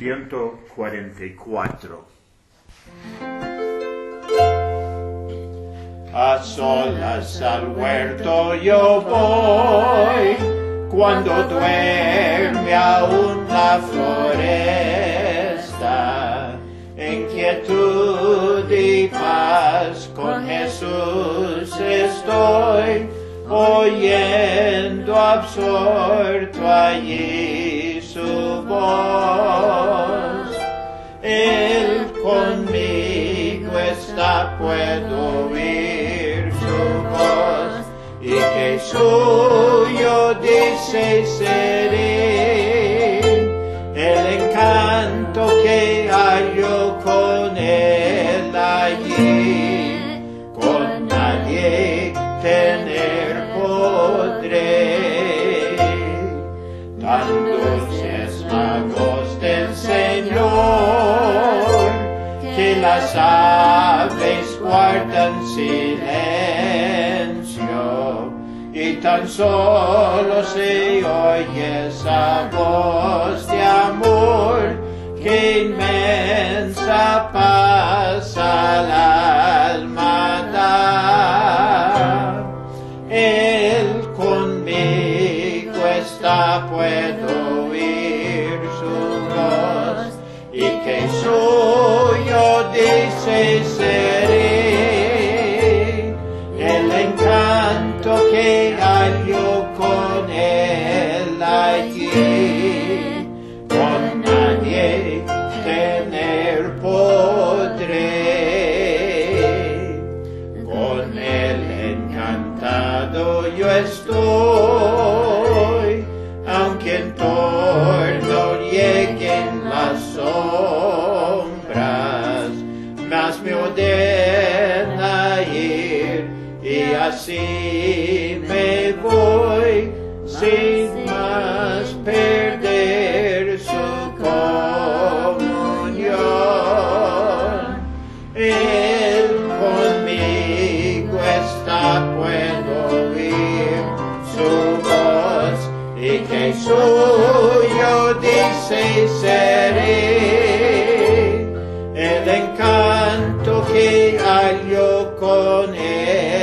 144. A solas al huerto yo voy, cuando duerme aún la floresta. En quietud y paz con Jesús estoy, oyendo absorto allí su voz. Él conmigo está, puedo oír su voz, y que suyo dice seré. El encanto que hallo con él allí, con nadie tener podré. Tan dulce es la voz del Señor, que las aves guardan silencio, y tan solo se oye esa voz de amor, que inmensa paz al alma da. Él conmigo está, puedo oír su voz, y que suyo dice seré. El encanto que hallo con él allí, con nadie tener podré. Con él encantado yo estoy, aunque en torno lleguen las sombras, mas me ordena ir, y así me voy, sin más perder su comunión. Él conmigo está, puedo oír su voz, y que suyo dice seré. El encanto que hallo con él